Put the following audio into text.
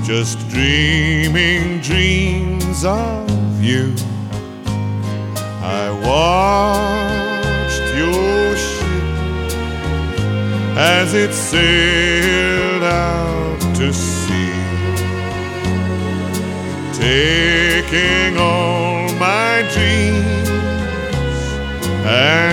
just dreaming dreams of you. I watched your ship as it sailed out to sea, taking all my dreams and